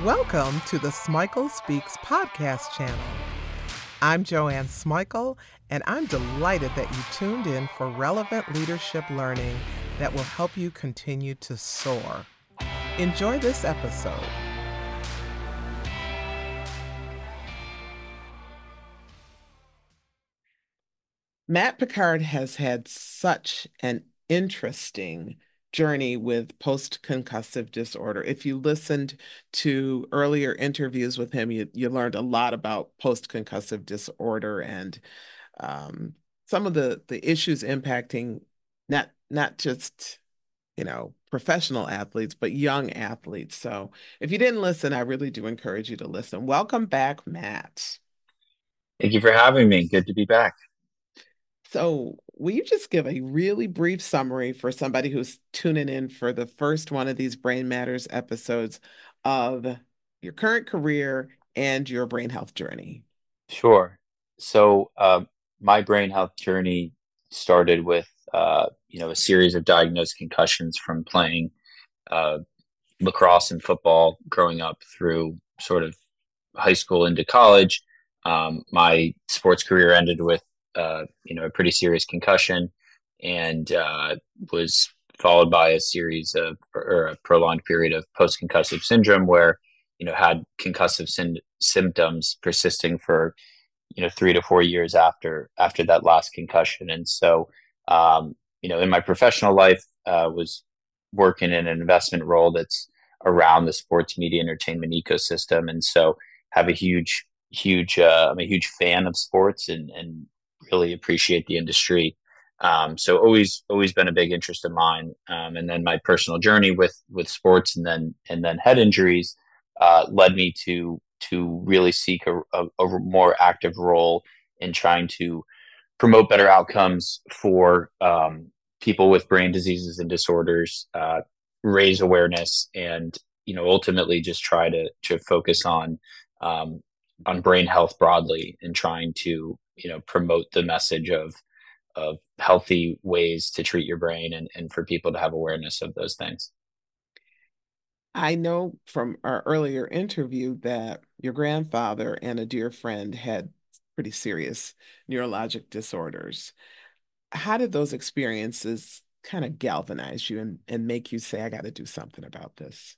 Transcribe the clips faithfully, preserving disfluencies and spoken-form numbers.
Welcome to the Smikle Speaks podcast channel. I'm Joanne Smikle, and I'm delighted that you tuned in for relevant leadership learning that will help you continue to soar. Enjoy this episode. Matt Picard has had such an interesting journey with post-concussive disorder. If you listened to earlier interviews with him, you, you learned a lot about post-concussive disorder and um, some of the, the issues impacting not not just, you know, professional athletes, but young athletes. So if you didn't listen, I really do encourage you to listen. Welcome back, Matt. Thank you for having me. Good to be back. So, will you just give a really brief summary for somebody who's tuning in for the first one of these Brain Matters episodes of your current career and your brain health journey? Sure. So, uh, my brain health journey started with, uh, you know, a series of diagnosed concussions from playing uh, lacrosse and football growing up through sort of high school into college. Um, my sports career ended with, uh, you know, a pretty serious concussion and uh, was followed by a series of, or a prolonged period of post-concussive syndrome where, you know, had concussive syn- symptoms persisting for, you know, three to four years after, after that last concussion. And so, um, you know, in my professional life, uh, was working in an investment role that's around the sports media entertainment ecosystem. And so have a huge, huge, uh, I'm a huge fan of sports and, and really appreciate the industry. Um, so always, always been a big interest of mine. Um, and then my personal journey with, with sports and then, and then head injuries, uh, led me to, to really seek a, a, a more active role in trying to promote better outcomes for, um, people with brain diseases and disorders, uh, raise awareness, and you know ultimately just try to to focus on um, on brain health broadly and trying to you know promote the message of of healthy ways to treat your brain and, and for people to have awareness of those things. I know from our earlier interview that your grandfather and a dear friend had pretty serious neurologic disorders. How did those experiences kind of galvanize you and, and make you say, I got to do something about this?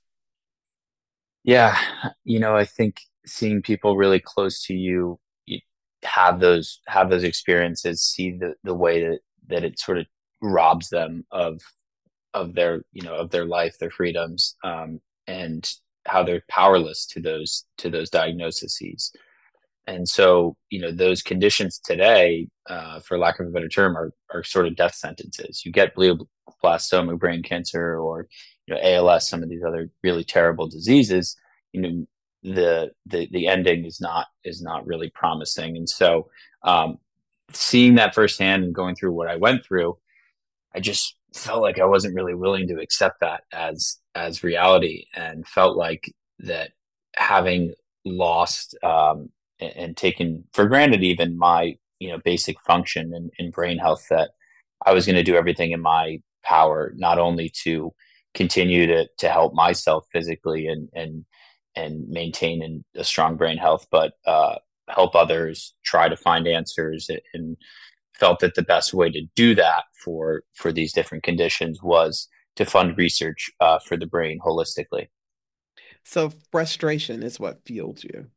Yeah, you know, I think seeing people really close to you, you have those have those experiences, see the the way that that it sort of robs them of of their you know of their life, their freedoms, um, and how they're powerless to those to those diagnoses. And so, you know, those conditions today, uh, for lack of a better term, are are sort of death sentences. You get glioblastoma, brain cancer, or you know, A L S, some of these other really terrible diseases. You know, the the the ending is not is not really promising. And so, um, seeing that firsthand and going through what I went through, I just felt like I wasn't really willing to accept that as as reality, and felt like that having lost, um, and, and taken for granted even my you know basic function in, in brain health, that I was going to do everything in my power not only to continue to to help myself physically and and and maintain an, a strong brain health, but uh, help others try to find answers, and felt that the best way to do that for for these different conditions was to fund research, uh, for the brain holistically. So frustration is what fueled you.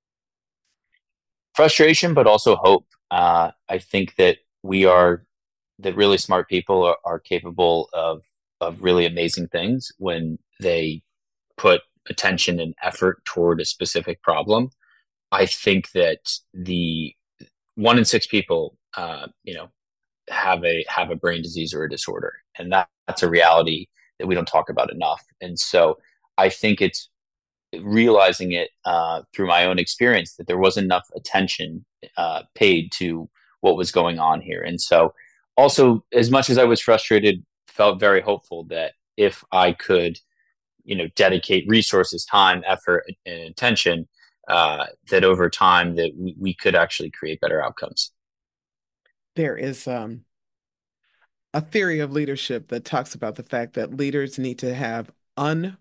Frustration, but also hope. Uh, I think that we are that really smart people are, are capable of of really amazing things when they put attention and effort toward a specific problem. I think that the one in six people, uh, you know, have a have a brain disease or a disorder, and that, that's a reality that we don't talk about enough. And so I think it's realizing it, uh, through my own experience, that there wasn't enough attention, uh, paid to what was going on here. And so also, as much as I was frustrated, felt very hopeful that if I could you know dedicate resources, time, effort, and attention, uh, that over time that we, we could actually create better outcomes. There is um, a theory of leadership that talks about the fact that leaders need to have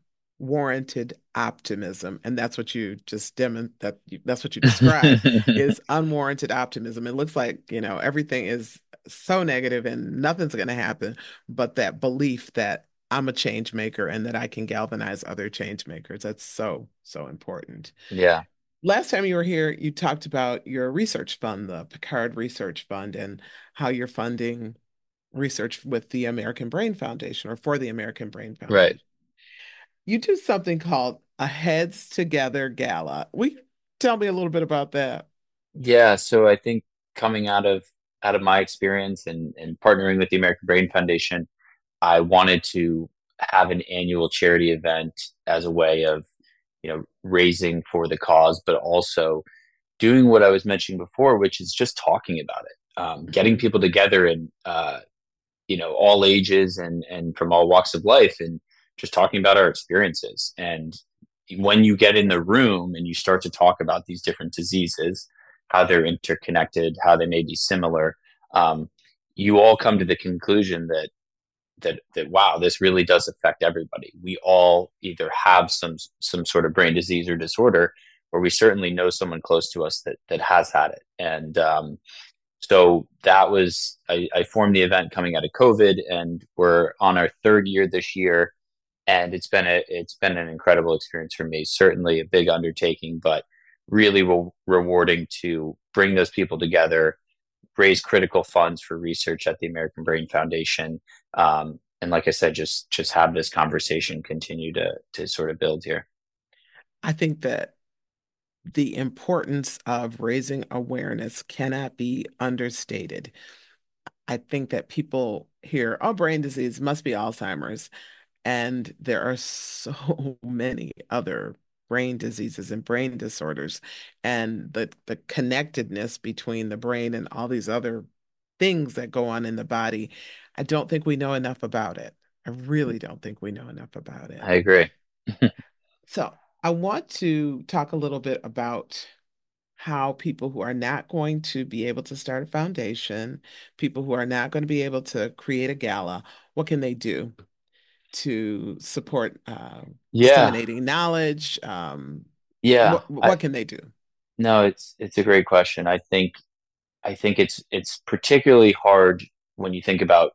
unwarranted optimism, and that's what you just demon that you, that's what you described is unwarranted optimism. It looks like, you know, everything is so negative and nothing's going to happen, but that belief that I'm a change maker and that I can galvanize other change makers, that's so, so important. Yeah. Last time you were here, you talked about your research fund, the Picard Research Fund, and how you're funding research with the American Brain Foundation or for the American Brain Right. Foundation. You do something called a Heads Together Gala. Will you tell me a little bit about that? Yeah. So I think coming out of out of my experience and and partnering with the American Brain Foundation, I wanted to have an annual charity event as a way of, you know, raising for the cause, but also doing what I was mentioning before, which is just talking about it, um, getting Mhm. people together and uh, you know, all ages and and from all walks of life, and just talking about our experiences. And when you get in the room and you start to talk about these different diseases, how they're interconnected, how they may be similar, um, you all come to the conclusion that that that wow, this really does affect everybody. We all either have some some sort of brain disease or disorder, or we certainly know someone close to us that that has had it. And um, so that was I, I formed the event coming out of COVID, and we're on our third year this year, and it's been a it's been an incredible experience for me. Certainly a big undertaking, but really re- rewarding to bring those people together, raise critical funds for research at the American Brain Foundation, um, and like I said, just just have this conversation continue to to sort of build here. I think that the importance of raising awareness cannot be understated. I think that people hear, oh, brain disease must be Alzheimer's. And there are so many other brain diseases and brain disorders. And the, the connectedness between the brain and all these other things that go on in the body, I don't think we know enough about it. I really don't think we know enough about it. I agree. So I want to talk a little bit about how people who are not going to be able to start a foundation, people who are not going to be able to create a gala, what can they do to support uh, Yeah, disseminating knowledge? Um, yeah. what I what can they do? no, it's it's a great question. I think I think it's it's particularly hard when you think about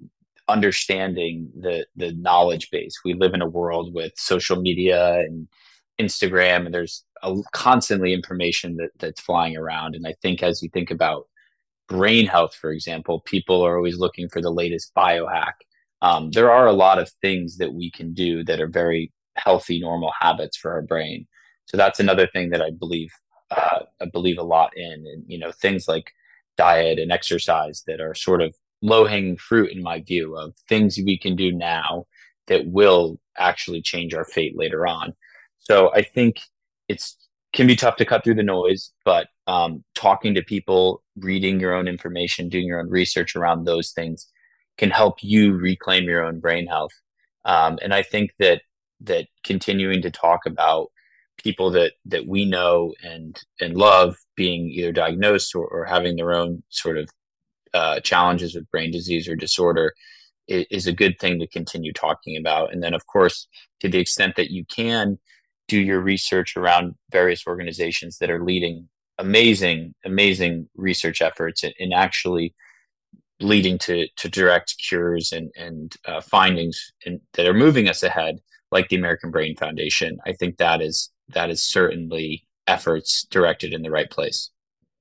understanding the the knowledge base. We live in a world with social media and Instagram, and there's a, constantly information that that's flying around. And I think as you think about brain health, for example, people are always looking for the latest biohack. Um, there are a lot of things that we can do that are very healthy, normal habits for our brain. So that's another thing that I believe uh, I believe a lot in, and you know, things like diet and exercise that are sort of low hanging fruit in my view of things we can do now that will actually change our fate later on. So I think it's can be tough to cut through the noise, but um, talking to people, reading your own information, doing your own research around those things can help you reclaim your own brain health. Um, and I think that that continuing to talk about people that that we know and and love being either diagnosed or, or having their own sort of uh, challenges with brain disease or disorder is, is a good thing to continue talking about. And then, of course, to the extent that you can do your research around various organizations that are leading amazing, amazing research efforts and, and actually leading to to direct cures and and uh, findings in, that are moving us ahead, like the American Brain Foundation. I think that is that is certainly efforts directed in the right place.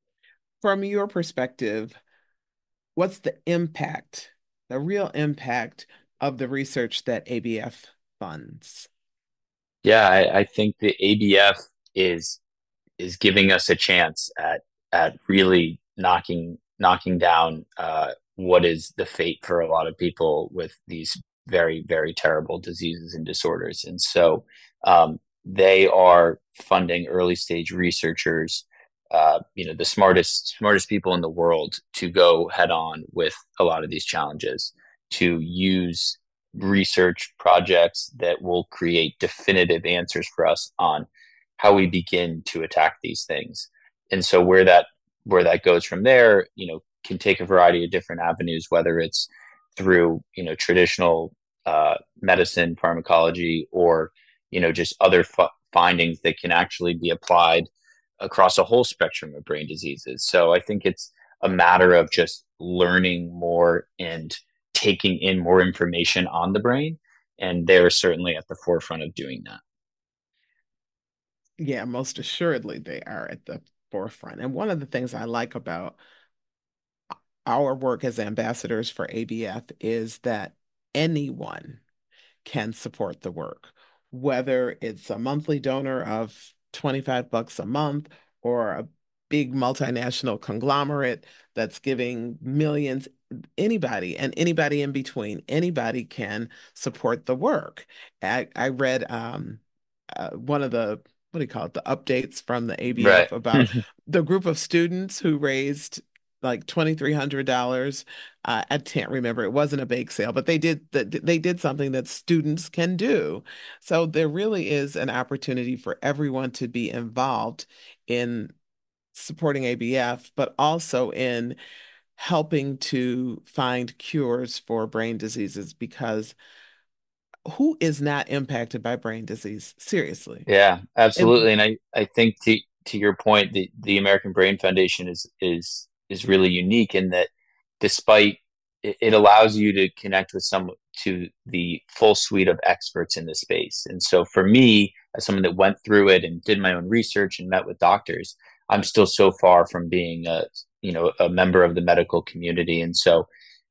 From your perspective, what's the impact, the real impact of the research that A B F funds? Yeah, I, I think the A B F is is giving us a chance at at really knocking knocking down uh, what is the fate for a lot of people with these very very terrible diseases and disorders. And so um, they are funding early stage researchers, uh, you know, the smartest smartest people in the world to go head on with a lot of these challenges, to use research projects that will create definitive answers for us on how we begin to attack these things. And so where that where that goes from there, you know, can take a variety of different avenues, whether it's through, you know, traditional uh, medicine, pharmacology, or you know, just other f- findings that can actually be applied across a whole spectrum of brain diseases. So I think it's a matter of just learning more and taking in more information on the brain. And they're certainly at the forefront of doing that. Yeah, most assuredly they are at the forefront. And one of the things I like about our work as ambassadors for A B F is that anyone can support the work, whether it's a monthly donor of twenty-five bucks a month or a big multinational conglomerate that's giving millions, anybody and anybody in between, anybody can support the work. I, I read um, uh, one of the, what do you call it, the updates from the Right. A B F about the group of students who raised like twenty-three hundred dollars. Uh, I can't remember. It wasn't a bake sale, but they did that. They did something that students can do. So there really is an opportunity for everyone to be involved in supporting A B F, but also in helping to find cures for brain diseases because who is not impacted by brain disease? Seriously. Yeah, And absolutely. And I, I think to to your point, the, the American Brain Foundation is is is really unique in that despite it, it allows you to connect with some to the full suite of experts in the space. And so for me, as someone that went through it and did my own research and met with doctors, I'm still so far from being a you know a member of the medical community. And so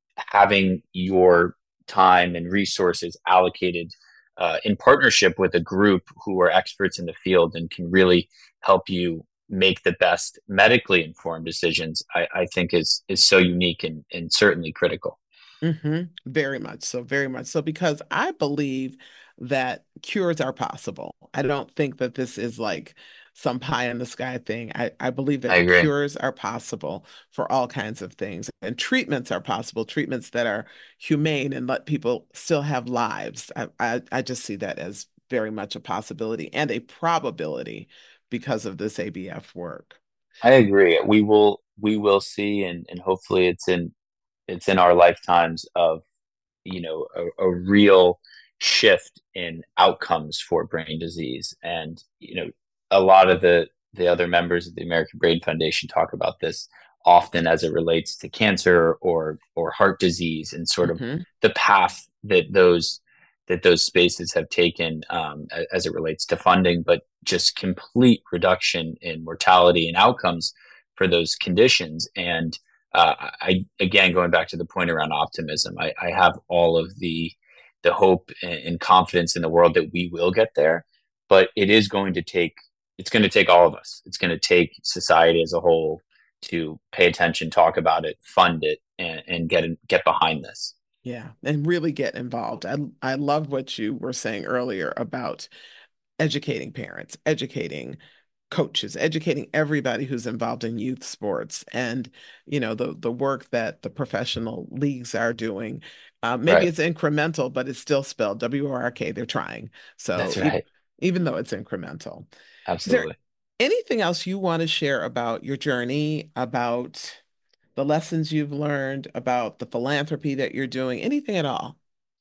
having your time and resources allocated uh, in partnership with a group who are experts in the field and can really help you make the best medically informed decisions, I, I think is is so unique and, and certainly critical. hmm very much so, very much so, because I believe that cures are possible. I don't think that this is like some pie in the sky thing. I, I believe I that agree. cures are possible for all kinds of things, and treatments are possible, treatments that are humane and let people still have lives. I, I, I just see that as very much a possibility and a probability because of this A B F work. I agree. We will we will see, and and hopefully it's in it's in our lifetimes of you know a, a real shift in outcomes for brain disease. And you know a lot of the the other members of the American Brain Foundation talk about this often as it relates to cancer or or heart disease and sort of hmm the path that those that those spaces have taken um, as it relates to funding, but just complete reduction in mortality and outcomes for those conditions. And uh, I again going back to the point around optimism, I, I have all of the the hope and confidence in the world that we will get there, but it is going to take it's going to take all of us. It's going to take society as a whole to pay attention, talk about it, fund it, and, and get get behind this. Yeah, and really get involved. I I love what you were saying earlier about educating parents, educating coaches, educating everybody who's involved in youth sports and, you know, the the work that the professional leagues are doing. Uh, maybe Right. it's incremental, but it's still spelled W O R K. They're trying. So That's e right. even though it's incremental. Is there Absolutely. anything else you want to share about your journey, about the lessons you've learned, about the philanthropy that you're doing, anything at all?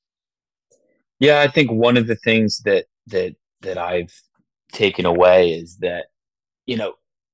Yeah, I think one of the things that that that I've taken away is that, you know,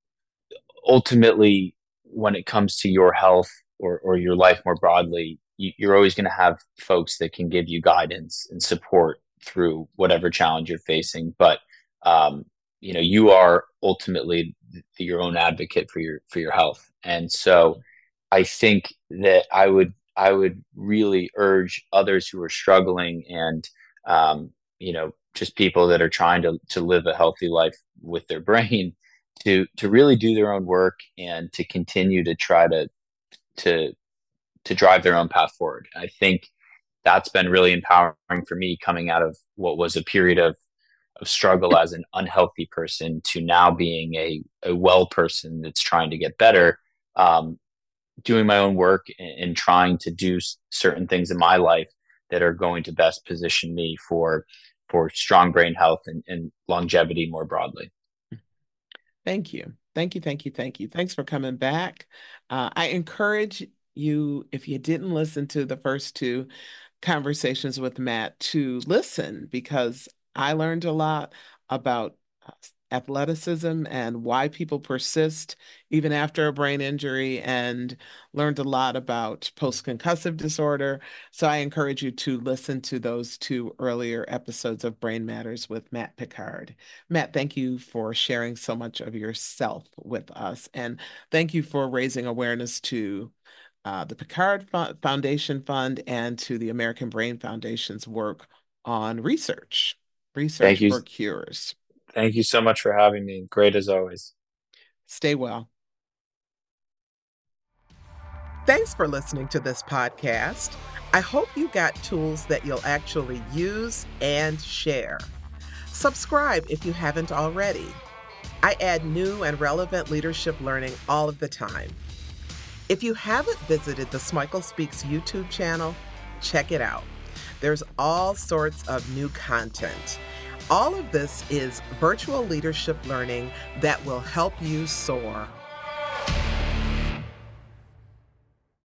ultimately when it comes to your health or or your life more broadly, you, you're always going to have folks that can give you guidance and support through whatever challenge you're facing. But um, you know, you are ultimately th- your own advocate for your for your health. And so I think that I would I would really urge others who are struggling and um, you know just people that are trying to to live a healthy life with their brain to to really do their own work and to continue to try to to to drive their own path forward. I think that's been really empowering for me coming out of what was a period of of struggle as an unhealthy person to now being a, a well person that's trying to get better. Um, doing my own work and, and trying to do s- certain things in my life that are going to best position me for for strong brain health and, and longevity more broadly. Thank you. Thank you. Thank you. Thank you. Thanks for coming back. Uh, I encourage you, if you didn't listen to the first two conversations with Matt, to listen because I learned a lot about uh, athleticism and why people persist even after a brain injury, and learned a lot about post-concussive disorder. So I encourage you to listen to those two earlier episodes of Brain Matters with Matt Pickard. Matt, thank you for sharing so much of yourself with us, and thank you for raising awareness to uh, the Pickard Fo- Foundation Fund and to the American Brain Foundation's work on research, research Thank you. for cures. Thank you so much for having me. Great as always. Stay well. Thanks for listening to this podcast. I hope you got tools that you'll actually use and share. Subscribe if you haven't already. I add new and relevant leadership learning all of the time. If you haven't visited the Smikle Speaks YouTube channel, check it out. There's all sorts of new content. All of this is virtual leadership learning that will help you soar.